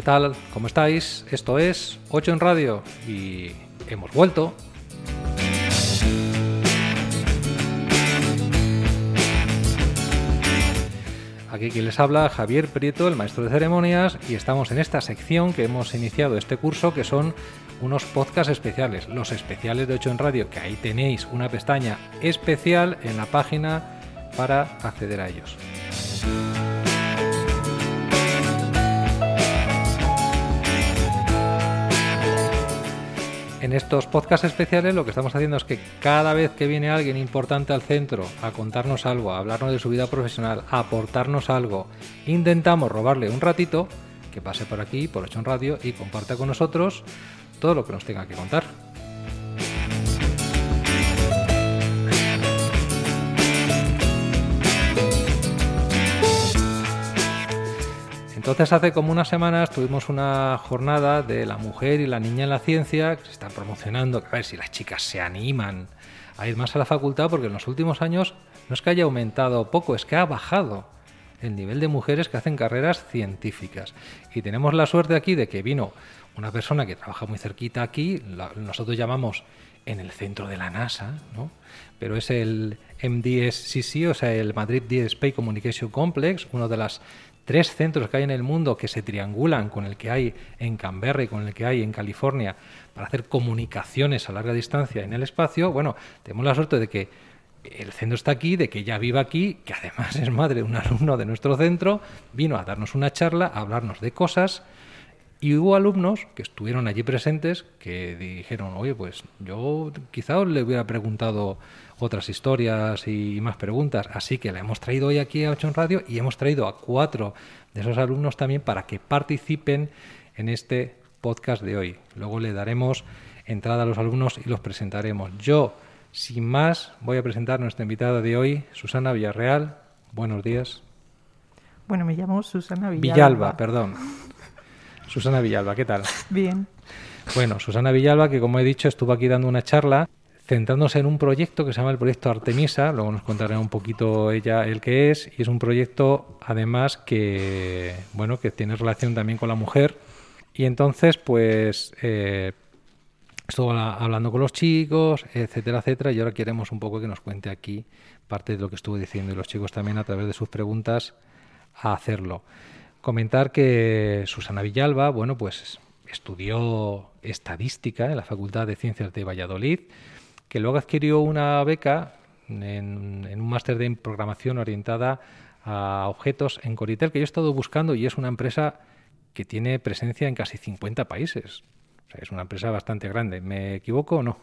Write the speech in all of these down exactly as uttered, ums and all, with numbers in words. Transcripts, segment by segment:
tal? ¿Cómo estáis? Esto es ocho en Radio y hemos vuelto. Aquí quien les habla, Javier Prieto, el maestro de ceremonias, y estamos en esta sección que hemos iniciado este curso, que son unos podcasts especiales, los especiales de ocho en Radio, que ahí tenéis una pestaña especial en la página para acceder a ellos. En estos podcasts especiales lo que estamos haciendo es que cada vez que viene alguien importante al centro a contarnos algo, a hablarnos de su vida profesional, a aportarnos algo, intentamos robarle un ratito, que pase por aquí, por ocho en Radio, y comparta con nosotros todo lo que nos tenga que contar. Entonces hace como unas semanas tuvimos una jornada de la mujer y la niña en la ciencia, que se está promocionando, a ver si las chicas se animan a ir más a la facultad, porque en los últimos años no es que haya aumentado poco, es que ha bajado el nivel de mujeres que hacen carreras científicas. Y tenemos la suerte aquí de que vino una persona que trabaja muy cerquita aquí, la, nosotros llamamos en el centro de la NASA, ¿no? Pero es el M D S C C, o sea, el Madrid Deep Space Communication Complex, uno de las tres centros que hay en el mundo que se triangulan con el que hay en Canberra y con el que hay en California para hacer comunicaciones a larga distancia en el espacio. Bueno, tenemos la suerte de que el centro está aquí, de que ella vive aquí, que además es madre de un alumno de nuestro centro, vino a darnos una charla, a hablarnos de cosas, y hubo alumnos que estuvieron allí presentes que dijeron, oye, pues yo quizá os le hubiera preguntado otras historias y más preguntas, así que la hemos traído hoy aquí a ocho en Radio y hemos traído a cuatro de esos alumnos también para que participen en este podcast de hoy. Luego le daremos entrada a los alumnos y los presentaremos. Yo, sin más, voy a presentar a nuestra invitada de hoy, Susana Villarreal. Buenos días. Bueno, me llamo Susana Villalba. Villalba, perdón. Susana Villalba, ¿qué tal? Bien. Bueno, Susana Villalba, que como he dicho, estuvo aquí dando una charla centrándose en un proyecto que se llama el proyecto Artemisa. Luego nos contará un poquito ella el que es, y es un proyecto además que, bueno, que tiene relación también con la mujer. Y entonces, pues, eh, estuvo hablando con los chicos, etcétera, etcétera, y ahora queremos un poco que nos cuente aquí parte de lo que estuvo diciendo, y los chicos también a través de sus preguntas a hacerlo. Comentar que Susana Villalba, bueno, pues estudió estadística en la Facultad de Ciencias de Valladolid, que luego adquirió una beca en, en un máster de programación orientada a objetos en Coritel, que yo he estado buscando, y es una empresa que tiene presencia en casi cincuenta países. O sea, es una empresa bastante grande. ¿Me equivoco o no?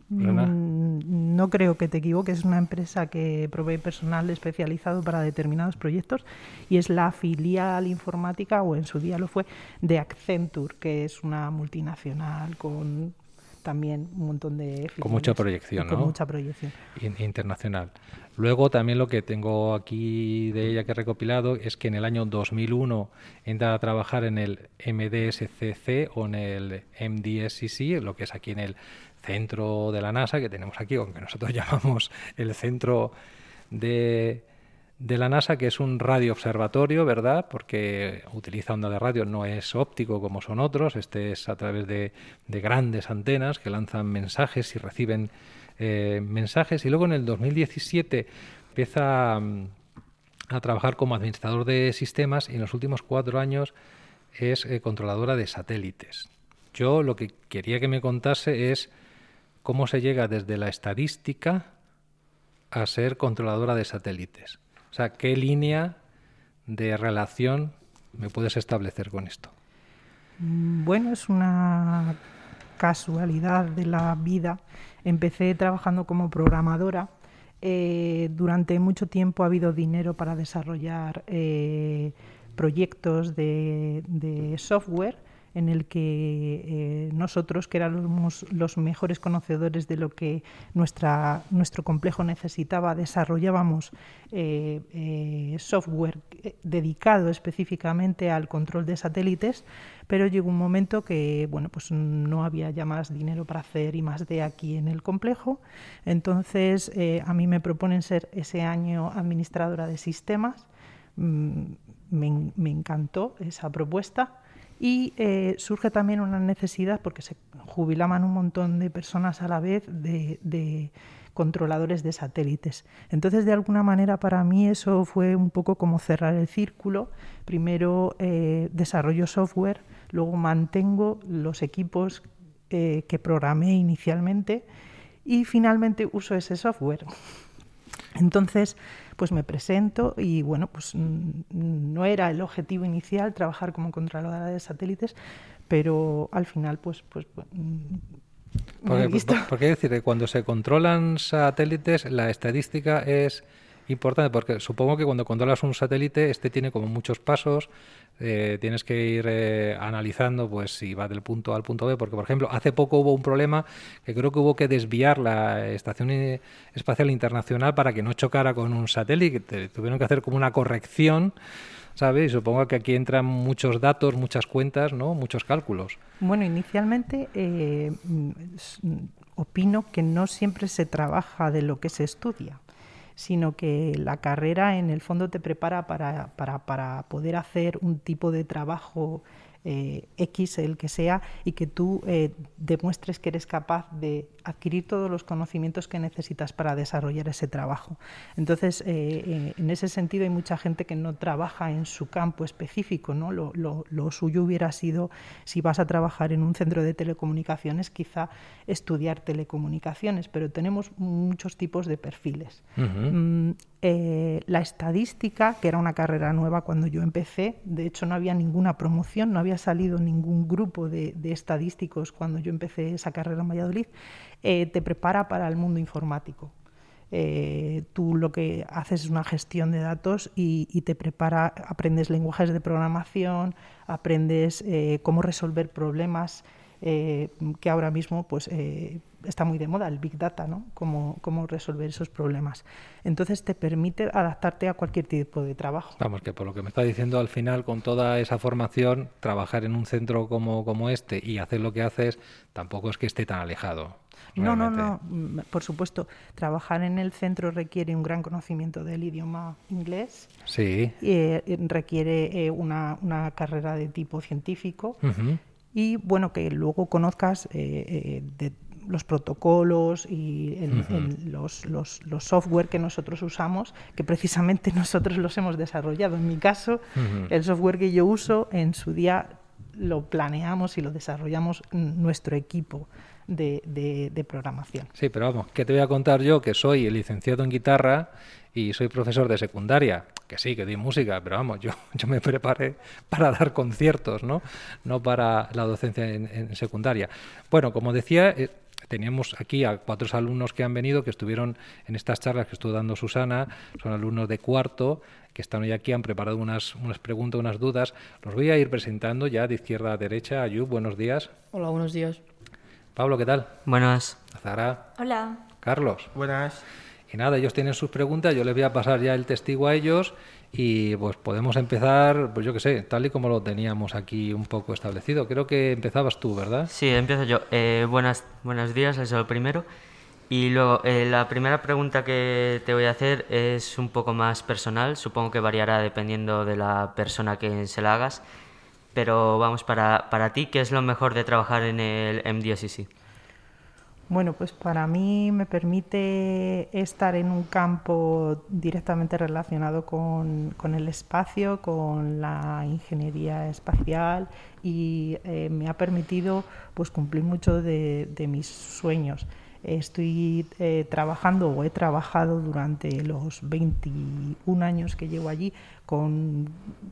Mm, no creo que te equivoques. Es una empresa que provee personal especializado para determinados proyectos y es la filial informática, o en su día lo fue, de Accenture, que es una multinacional con también un montón de filiales. Con mucha proyección, con ¿no? mucha proyección. Internacional. Luego también lo que tengo aquí de ella que he recopilado es que en el año dos mil uno entra a trabajar en el M D S C C o en el M D S C C, lo que es aquí en el centro de la NASA que tenemos aquí, aunque nosotros llamamos el centro de, de la NASA, que es un radioobservatorio, ¿verdad? Porque utiliza onda de radio, no es óptico como son otros. Este es a través de, de grandes antenas que lanzan mensajes y reciben eh, mensajes. Y luego en el dos mil diecisiete empieza a, a trabajar como administrador de sistemas, y en los últimos cuatro años es eh, controladora de satélites. Yo lo que quería que me contase es cómo se llega desde la estadística a ser controladora de satélites. O sea, ¿qué línea de relación me puedes establecer con esto? Bueno, es una casualidad de la vida. Empecé trabajando como programadora. Eh, durante mucho tiempo ha habido dinero para desarrollar eh, proyectos de, de software en el que eh, nosotros, que éramos los mejores conocedores de lo que nuestra, nuestro complejo necesitaba, desarrollábamos eh, eh, software dedicado específicamente al control de satélites, pero llegó un momento que bueno, pues no había ya más dinero para hacer I más D aquí en el complejo. Entonces eh, a mí me proponen ser ese año administradora de sistemas. Mm, me, me encantó esa propuesta. Y eh, surge también una necesidad, porque se jubilaban un montón de personas a la vez, de, de controladores de satélites. Entonces, de alguna manera, para mí eso fue un poco como cerrar el círculo. Primero eh, desarrollo software, luego mantengo los equipos eh, que programé inicialmente y finalmente uso ese software. Entonces, pues me presento y bueno, pues no era el objetivo inicial trabajar como controladora de satélites, pero al final pues pues me he visto. ¿Por qué decir que cuando se controlan satélites la estadística es importante? Porque supongo que cuando controlas un satélite este tiene como muchos pasos, eh, tienes que ir eh, analizando pues si va del punto A al punto B, porque por ejemplo hace poco hubo un problema que creo que hubo que desviar la Estación Espacial Internacional para que no chocara con un satélite, tuvieron que hacer como una corrección, ¿sabes? Y supongo que aquí entran muchos datos, muchas cuentas, ¿no? Muchos cálculos. Bueno, inicialmente eh, opino que no siempre se trabaja de lo que se estudia, sino que la carrera en el fondo te prepara para, para, para poder hacer un tipo de trabajo eh, X, el que sea, y que tú eh, demuestres que eres capaz de adquirir todos los conocimientos que necesitas para desarrollar ese trabajo. Entonces, eh, en ese sentido hay mucha gente que no trabaja en su campo específico, ¿no? Lo, lo, lo suyo hubiera sido, si vas a trabajar en un centro de telecomunicaciones, quizá estudiar telecomunicaciones, pero tenemos muchos tipos de perfiles. Uh-huh. Mm, eh, la estadística, que era una carrera nueva cuando yo empecé, de hecho no había ninguna promoción, no había salido ningún grupo de, de estadísticos cuando yo empecé esa carrera en Valladolid, eh, te prepara para el mundo informático. Eh, tú lo que haces es una gestión de datos y, y te prepara, aprendes lenguajes de programación, aprendes eh, cómo resolver problemas eh, que ahora mismo pues eh, está muy de moda, el Big Data, ¿no? Cómo, cómo resolver esos problemas. Entonces te permite adaptarte a cualquier tipo de trabajo. Vamos, que por lo que me está diciendo, al final, con toda esa formación, trabajar en un centro como, como este y hacer lo que haces, tampoco es que esté tan alejado. No, no, no, por supuesto. Trabajar en el centro requiere un gran conocimiento del idioma inglés. Sí. Eh, requiere eh, una, una carrera de tipo científico. Uh-huh. Y, bueno, que luego conozcas eh, eh, de los protocolos y el, uh-huh. el, los, los, los software que nosotros usamos, que precisamente nosotros los hemos desarrollado. En mi caso, uh-huh. el software que yo uso, en su día lo planeamos y lo desarrollamos nuestro equipo de, de, de programación. Sí, pero vamos, ¿qué te voy a contar yo? Que soy licenciado en guitarra y soy profesor de secundaria. Que sí, que di música, pero vamos, yo, yo me preparé para dar conciertos, ¿no? No para la docencia en, en secundaria. Bueno, como decía, eh, teníamos aquí a cuatro alumnos que han venido, que estuvieron en estas charlas que estuvo dando Susana, son alumnos de cuarto, que están hoy aquí, han preparado unas, unas preguntas, unas dudas. Los voy a ir presentando ya de izquierda a derecha. Ayub, buenos días. Hola, buenos días. Pablo, ¿qué tal? Buenas. Zara. Hola. Carlos. Buenas. Y nada, ellos tienen sus preguntas, yo les voy a pasar ya el testigo a ellos y pues podemos empezar, pues yo qué sé, tal y como lo teníamos aquí un poco establecido. Creo que empezabas tú, ¿verdad? Sí, empiezo yo. Eh, buenas, buenos días, eso es lo primero. Y luego, eh, la primera pregunta que te voy a hacer es un poco más personal, supongo que variará dependiendo de la persona que se la hagas, pero vamos, para, para ti, ¿qué es lo mejor de trabajar en el M D S C? Bueno, pues para mí me permite estar en un campo directamente relacionado con, con el espacio, con la ingeniería espacial y eh, me ha permitido pues cumplir mucho de, de mis sueños. Estoy eh, trabajando o he trabajado durante los veintiún años que llevo allí con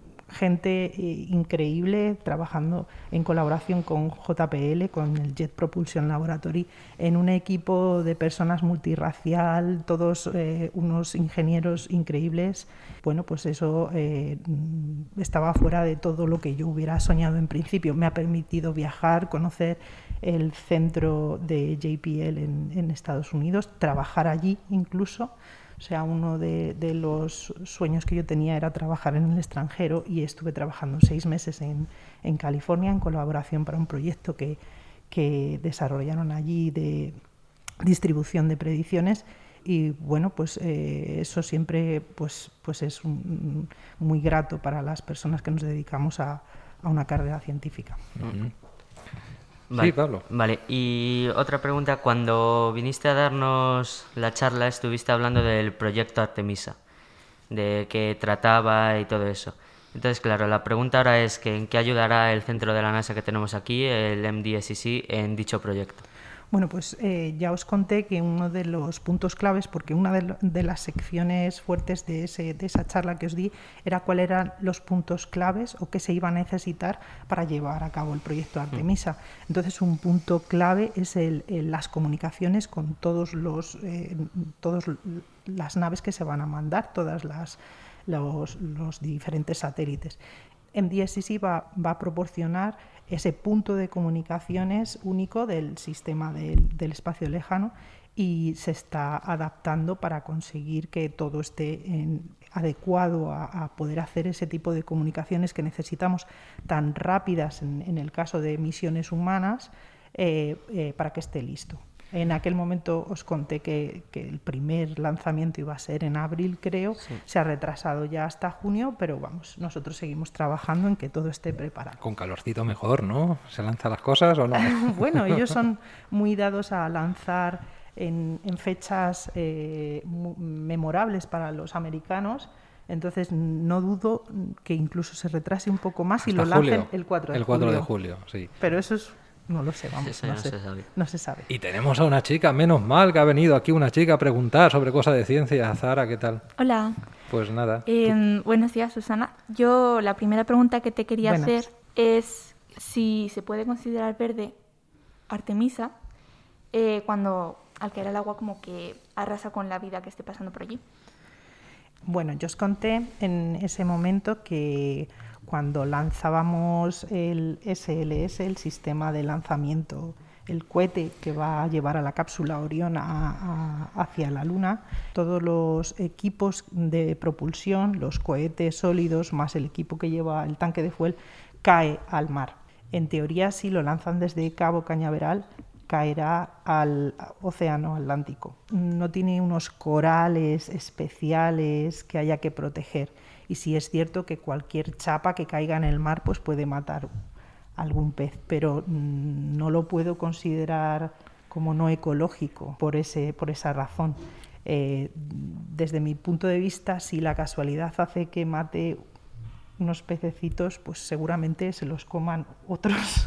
gente eh, increíble, trabajando en colaboración con J P L, con el Jet Propulsion Laboratory, en un equipo de personas multirracial, todos eh, unos ingenieros increíbles. Bueno, pues eso eh, estaba fuera de todo lo que yo hubiera soñado en principio. Me ha permitido viajar, conocer el centro de J P L en, en Estados Unidos, trabajar allí incluso. O sea, uno de, de los sueños que yo tenía era trabajar en el extranjero y estuve trabajando seis meses en, en California en colaboración para un proyecto que, que desarrollaron allí de distribución de predicciones y bueno, pues eh, eso siempre pues, pues es un, muy grato para las personas que nos dedicamos a, a una carrera científica. Uh-huh. Vale, sí, Pablo. Vale, y otra pregunta, cuando viniste a darnos la charla estuviste hablando del proyecto Artemisa, de qué trataba y todo eso. Entonces, claro, la pregunta ahora es que ¿en qué ayudará el centro de la NASA que tenemos aquí, el M D S E C, en dicho proyecto? Bueno, pues eh, ya os conté que uno de los puntos claves, porque una de, lo, de las secciones fuertes de, ese, de esa charla que os di era cuáles eran los puntos claves o qué se iba a necesitar para llevar a cabo el proyecto Artemisa. Entonces, un punto clave es el, el, las comunicaciones con todos los, eh, todos las naves que se van a mandar, todas las los, los diferentes satélites. M D S E C va, va a proporcionar ese punto de comunicaciones único del sistema del, del espacio lejano y se está adaptando para conseguir que todo esté en, adecuado a, a poder hacer ese tipo de comunicaciones que necesitamos tan rápidas en, en el caso de misiones humanas eh, eh, para que esté listo. En aquel momento os conté que, que el primer lanzamiento iba a ser en abril, creo. Sí. Se ha retrasado ya hasta junio, pero vamos, nosotros seguimos trabajando en que todo esté preparado. Con calorcito mejor, ¿no? ¿Se lanzan las cosas o no? Bueno, ellos son muy dados a lanzar en, en fechas eh, memorables para los americanos. Entonces no dudo que incluso se retrase un poco más hasta y lo julio. lancen el cuatro de julio. El cuatro de julio, sí. Pero eso es... No lo sé, vamos, Eso no, no, se, se sabe. no se sabe. Y tenemos a una chica, menos mal que ha venido aquí una chica a preguntar sobre cosas de ciencia. Zara, ¿qué tal? Hola. Pues nada. Eh, buenos días, Susana. Yo la primera pregunta que te quería Buenas. hacer es si se puede considerar verde Artemisa eh, cuando al caer el agua como que arrasa con la vida que esté pasando por allí. Bueno, yo os conté en ese momento que cuando lanzábamos el S L S, el sistema de lanzamiento, el cohete que va a llevar a la cápsula Orión a, a, hacia la Luna, todos los equipos de propulsión, los cohetes sólidos más el equipo que lleva el tanque de fuel, cae al mar. En teoría, si lo lanzan desde Cabo Cañaveral, caerá al océano Atlántico. No tiene unos corales especiales que haya que proteger. Y sí es cierto que cualquier chapa que caiga en el mar pues puede matar algún pez, pero mmm, no lo puedo considerar como no ecológico por, ese, por esa razón. Eh, desde mi punto de vista, si la casualidad hace que mate unos pececitos, pues seguramente se los coman otros.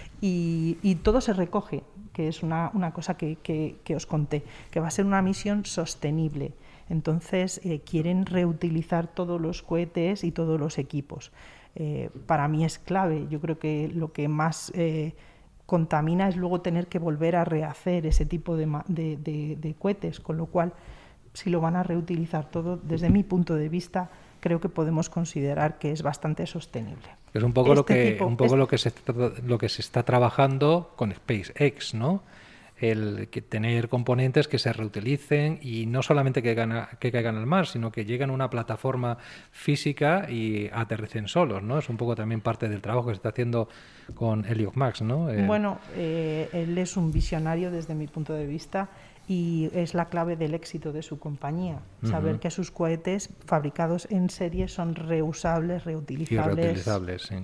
Y, y todo se recoge, que es una, una cosa que, que, que os conté, que va a ser una misión sostenible. Entonces, eh, quieren reutilizar todos los cohetes y todos los equipos. Eh, para mí es clave. Yo creo que lo que más eh, contamina es luego tener que volver a rehacer ese tipo de, de, de, de cohetes, con lo cual, si lo van a reutilizar todo, desde mi punto de vista, creo que podemos considerar que es bastante sostenible. Es un poco, este lo, que, tipo, un poco es... lo, que se está, lo que se está trabajando con SpaceX, ¿no? El que tener componentes que se reutilicen y no solamente que, gana, que caigan al mar, sino que lleguen a una plataforma física y aterricen solos, ¿no? Es un poco también parte del trabajo que se está haciendo con Elon Musk, ¿no? Eh... Bueno, eh, él es un visionario desde mi punto de vista y es la clave del éxito de su compañía, saber uh-huh. que sus cohetes fabricados en serie son reusables, reutilizables. Y reutilizables, sí.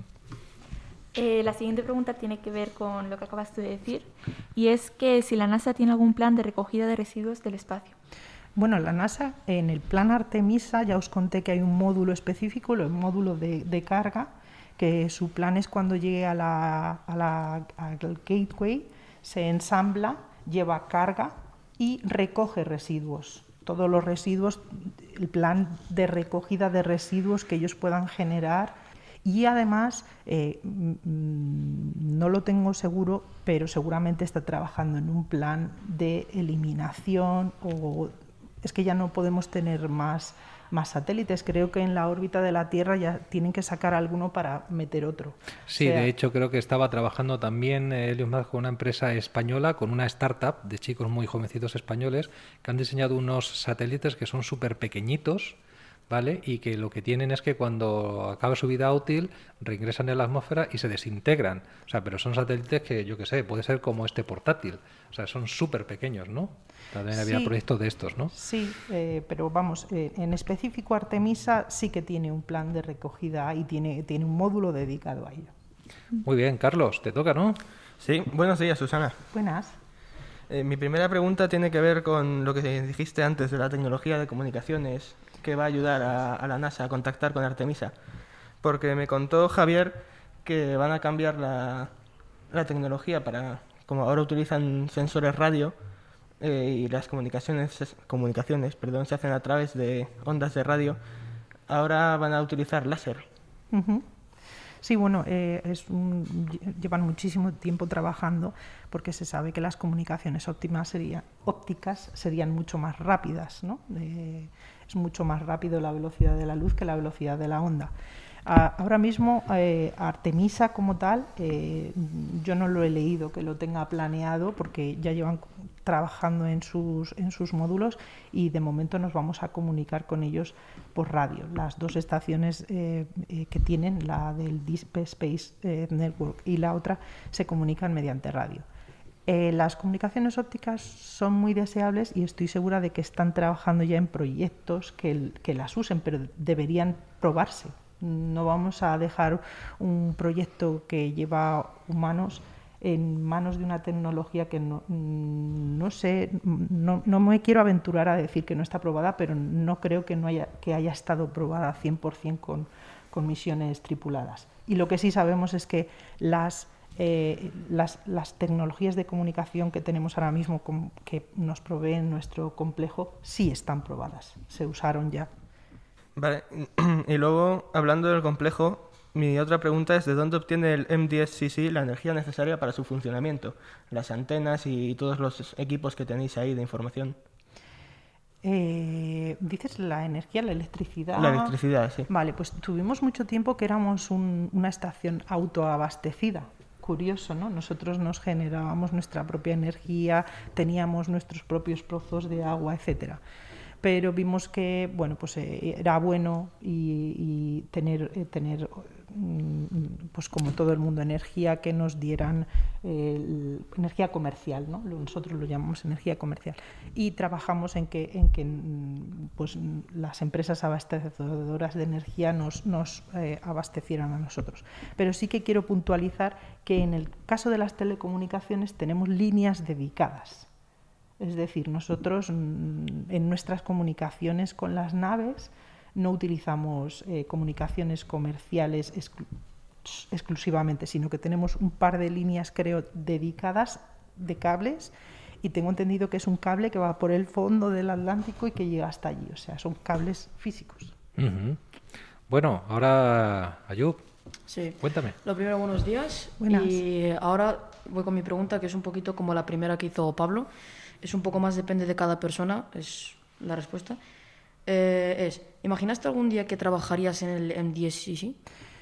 Eh, la siguiente pregunta tiene que ver con lo que acabas de decir, y es que si la NASA tiene algún plan de recogida de residuos del espacio. Bueno, la NASA, en el plan Artemisa, ya os conté que hay un módulo específico, el módulo de, de carga, que su plan es cuando llegue a la, a la, al gateway, se ensambla, lleva carga y recoge residuos. Todos los residuos, el plan de recogida de residuos que ellos puedan generar. Y además, eh, no lo tengo seguro, pero seguramente está trabajando en un plan de eliminación o es que ya no podemos tener más, más satélites. Creo que en la órbita de la Tierra ya tienen que sacar alguno para meter otro. Sí, o sea, de hecho creo que estaba trabajando también eh, Elon Musk con una empresa española, con una startup de chicos muy jovencitos españoles que han diseñado unos satélites que son súper pequeñitos, ¿vale? Y que lo que tienen es que cuando acabe su vida útil reingresan en la atmósfera y se desintegran. O sea, pero son satélites que, yo qué sé, puede ser como este portátil. O sea, son súper pequeños, ¿no? También había sí, proyectos de estos, ¿no? Sí, eh, pero vamos, eh, en específico Artemisa sí que tiene un plan de recogida y tiene, tiene un módulo dedicado a ello. Muy bien, Carlos, te toca, ¿no? Sí, buenos días, Susana. Buenas. Eh, mi primera pregunta tiene que ver con lo que dijiste antes de la tecnología de comunicaciones que va a ayudar a, a la NASA a contactar con Artemisa. Porque me contó Javier que van a cambiar la, la tecnología para, como ahora utilizan sensores radio eh, y las comunicaciones, comunicaciones perdón, se hacen a través de ondas de radio, ahora van a utilizar láser. Uh-huh. Sí, bueno, eh, es un, llevan muchísimo tiempo trabajando porque se sabe que las comunicaciones óptimas sería, ópticas serían mucho más rápidas, ¿no? Eh, es mucho más rápido la velocidad de la luz que la velocidad de la onda. Ah, ahora mismo eh, Artemisa como tal, eh, yo no lo he leído que lo tenga planeado porque ya llevan trabajando en sus, en sus módulos y de momento nos vamos a comunicar con ellos por radio. Las dos estaciones eh, eh, que tienen, la del Deep Space eh, Network y la otra, se comunican mediante radio. Eh, las comunicaciones ópticas son muy deseables y estoy segura de que están trabajando ya en proyectos que, que las usen, pero deberían probarse. No vamos a dejar un proyecto que lleva humanos en manos de una tecnología que no, no sé, no, no me quiero aventurar a decir que no está probada, pero no creo que, no haya, que haya estado probada cien por cien con, con misiones tripuladas. Y lo que sí sabemos es que las, eh, las, las tecnologías de comunicación que tenemos ahora mismo, que nos proveen nuestro complejo, sí están probadas, se usaron ya. Vale, y luego, hablando del complejo, mi otra pregunta es ¿de dónde obtiene el M D S C C la energía necesaria para su funcionamiento? Las antenas y todos los equipos que tenéis ahí de información. Eh, ¿Dices la energía, la electricidad? La electricidad, sí. Vale, pues tuvimos mucho tiempo que éramos un, una estación autoabastecida. Curioso, ¿no? Nosotros nos generábamos nuestra propia energía, teníamos nuestros propios pozos de agua, etcétera. Pero vimos que bueno, pues eh, era bueno y, y tener, eh, tener pues como todo el mundo, energía que nos dieran eh, energía comercial, ¿no? Nosotros lo llamamos energía comercial. Y trabajamos en que, en que pues, las empresas abastecedoras de energía nos, nos eh, abastecieran a nosotros. Pero sí que quiero puntualizar que en el caso de las telecomunicaciones tenemos líneas dedicadas. Es decir, nosotros en nuestras comunicaciones con las naves no utilizamos eh, comunicaciones comerciales exclu- exclusivamente, sino que tenemos un par de líneas, creo, dedicadas de cables, y tengo entendido que es un cable que va por el fondo del Atlántico y que llega hasta allí, o sea, son cables físicos. Uh-huh. Bueno, ahora Ayub, sí. Cuéntame. Lo primero, buenos días. Buenas. Y ahora voy con mi pregunta, que es un poquito como la primera que hizo Pablo. Es un poco más, depende de cada persona, es la respuesta. Eh, es, ¿imaginaste algún día que trabajarías en el M D S C C?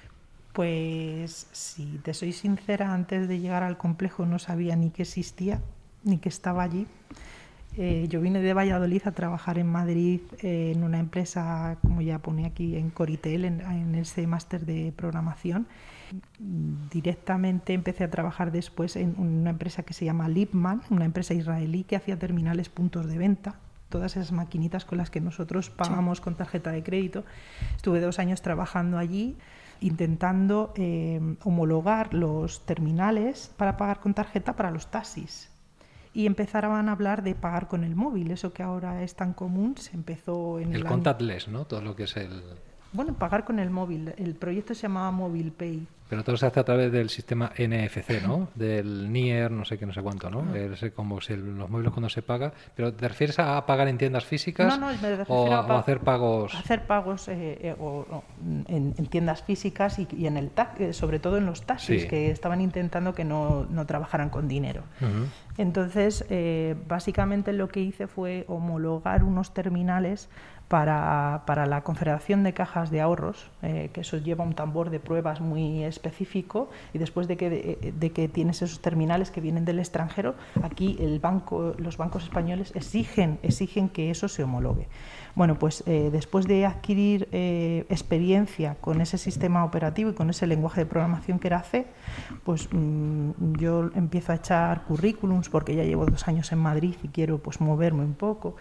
Pues si te soy sincera, antes de llegar al complejo no sabía ni que existía, ni que estaba allí. Eh, yo vine de Valladolid a trabajar en Madrid eh, en una empresa, como ya pone aquí, en Coritel, en, en ese máster de programación. Directamente empecé a trabajar después en una empresa que se llama Lipman, una empresa israelí que hacía terminales puntos de venta, todas esas maquinitas con las que nosotros pagamos sí. con tarjeta de crédito. Estuve dos años trabajando allí, intentando eh, homologar los terminales para pagar con tarjeta para los taxis. Y empezaban a hablar de pagar con el móvil, eso que ahora es tan común, se empezó en el... El contactless, ¿no? Todo lo que es el... Bueno, pagar con el móvil. El proyecto se llamaba Mobile Pay. Pero todo se hace a través del sistema N F C, ¿no? Del Nier, no sé qué, no sé cuánto, ¿no? Uh-huh. Es como si el, los móviles cuando se paga. ¿Pero te refieres a pagar en tiendas físicas? No, no, me refiero o, a, a hacer pagos... Hacer pagos eh, eh, o, o, en, en tiendas físicas y, y en el ta- eh, sobre todo en los taxis, sí. que estaban intentando que no, no trabajaran con dinero. Uh-huh. Entonces, eh, básicamente lo que hice fue homologar unos terminales para, para la Confederación de Cajas de Ahorros, eh, que eso lleva un tambor de pruebas muy específico, y después de que, de, de que tienes esos terminales que vienen del extranjero, aquí el banco, los bancos españoles exigen, exigen que eso se homologue. Bueno, pues eh, después de adquirir eh, experiencia con ese sistema operativo y con ese lenguaje de programación que era C, pues mmm, yo empiezo a echar currículums porque ya llevo dos años en Madrid y quiero pues moverme un poco.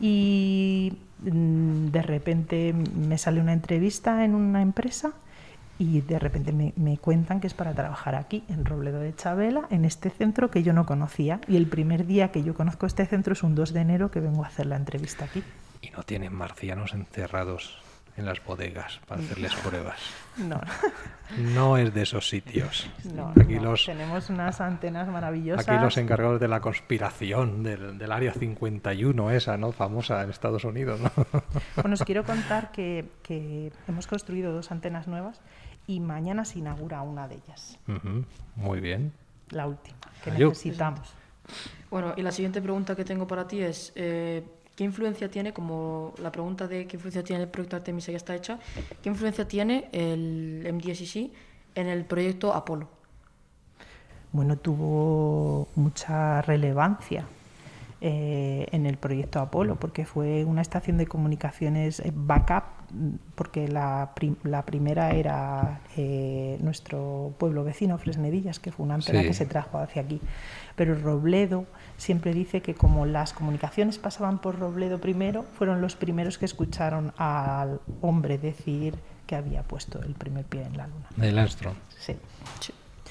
Y mmm, de repente me sale una entrevista en una empresa Y de repente me, me cuentan que es para trabajar aquí, en Robledo de Chabela, en este centro que yo no conocía. Y el primer día que yo conozco este centro es un dos de enero que vengo a hacer la entrevista aquí. Y no tienen marcianos encerrados en las bodegas para hacerles pruebas. No. No es de esos sitios. No, aquí no. los, Tenemos unas antenas maravillosas. aquí los encargados de la conspiración del, del Área cincuenta y uno, esa, ¿no? Famosa en Estados Unidos, ¿no? Bueno, os quiero contar que, que hemos construido dos antenas nuevas y mañana se inaugura una de ellas. Uh-huh. Muy bien. La última, que Ayú. necesitamos. Bueno, y la siguiente pregunta que tengo para ti es, eh, ¿qué influencia tiene, como la pregunta de qué influencia tiene el proyecto Artemisa ya está hecha, qué influencia tiene el M D S I C en el proyecto Apolo? Bueno, tuvo mucha relevancia eh, en el proyecto Apolo, porque fue una estación de comunicaciones backup, porque la, prim la primera era eh, nuestro pueblo vecino, Fresnedillas, que fue una antena Sí. que se trajo hacia aquí. Pero Robledo siempre dice que como las comunicaciones pasaban por Robledo primero, fueron los primeros que escucharon al hombre decir que había puesto el primer pie en la luna. Neil Armstrong. Sí. Sí.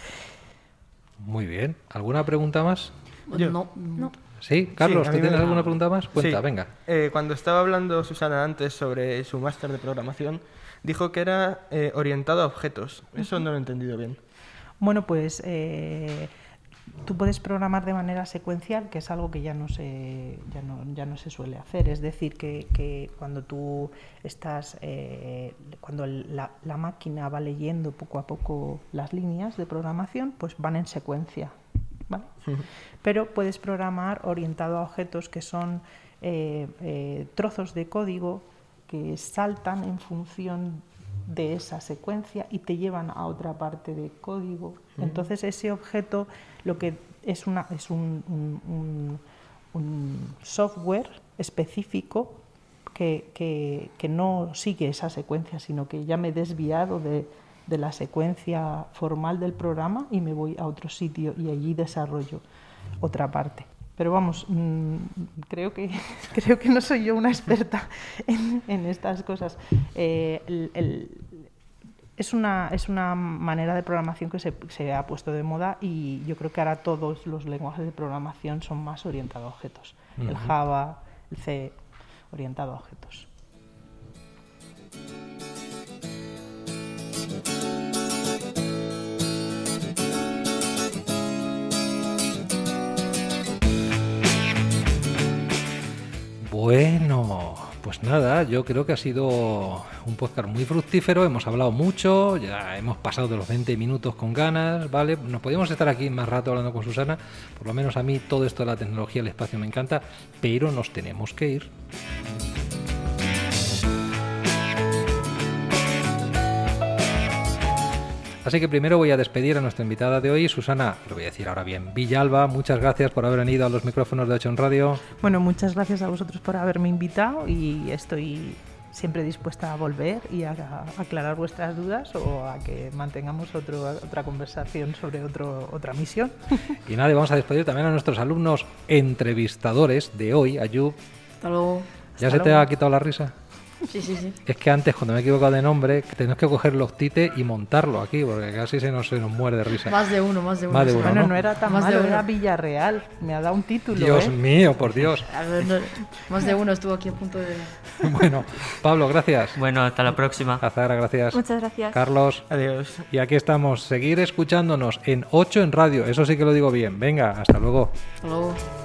Muy bien. ¿Alguna pregunta más? Yo. No, No. Sí, Carlos, Sí, a ¿tú mí tienes me- alguna pregunta más? Cuenta, Sí. venga. Eh, cuando estaba hablando Susana antes sobre su máster de programación, dijo que era eh, orientado a objetos. Eso no lo he entendido bien. Bueno, pues eh, tú puedes programar de manera secuencial, que es algo que ya no se, ya no, ya no se suele hacer. Es decir, que, que cuando tú estás, eh, cuando el- la, la máquina va leyendo poco a poco las líneas de programación, pues van en secuencia, ¿vale? Pero puedes programar orientado a objetos que son eh, eh, trozos de código que saltan en función de esa secuencia y te llevan a otra parte de código. Entonces ese objeto lo que es una es un, un- un- un software específico que, que- que no sigue esa secuencia, sino que ya me he desviado de, de la secuencia formal del programa y me voy a otro sitio y allí desarrollo otra parte. Pero vamos, mmm, creo que creo que no soy yo una experta en, en estas cosas. Eh, el- el- es una, es una manera de programación que se, se ha puesto de moda y yo creo que ahora todos los lenguajes de programación son más orientados a objetos. El Ujú. Java, el C, orientado a objetos. Bueno, pues nada, yo creo que ha sido un podcast muy fructífero, hemos hablado mucho, ya hemos pasado de los veinte minutos con ganas, ¿vale? Nos podíamos estar aquí más rato hablando con Susana, por lo menos a mí todo esto de la tecnología, el espacio me encanta, pero nos tenemos que ir. Así que primero voy a despedir a nuestra invitada de hoy, Susana, lo voy a decir ahora bien, Villalba, muchas gracias por haber venido a los micrófonos de Ocho en Radio. Bueno, muchas gracias a vosotros por haberme invitado y estoy siempre dispuesta a volver y a, a aclarar vuestras dudas o a que mantengamos otro, otra conversación sobre otro, otra misión. Y nada, y vamos a despedir también a nuestros alumnos entrevistadores de hoy, Ayub. Hasta luego. ¿Ya Hasta se te luego. ha quitado la risa? Sí, sí, sí. Es que antes, cuando me he equivocado de nombre, tenemos que coger los tites y montarlo aquí, porque casi se nos, se nos muere de risa. Más de uno, más de uno. Más de sí. uno, Bueno, ¿no? no era tan Más de malo, uno. era Villarreal. Me ha dado un título, Dios ¿eh? mío, por Dios. A ver, no, más de uno estuvo aquí a punto de... Bueno, Pablo, gracias. Bueno, hasta la próxima. Azahara, gracias. Muchas gracias. Carlos, Adiós. y aquí estamos. Seguir escuchándonos en ocho en Radio, eso sí que lo digo bien. Venga, hasta luego. Hasta luego.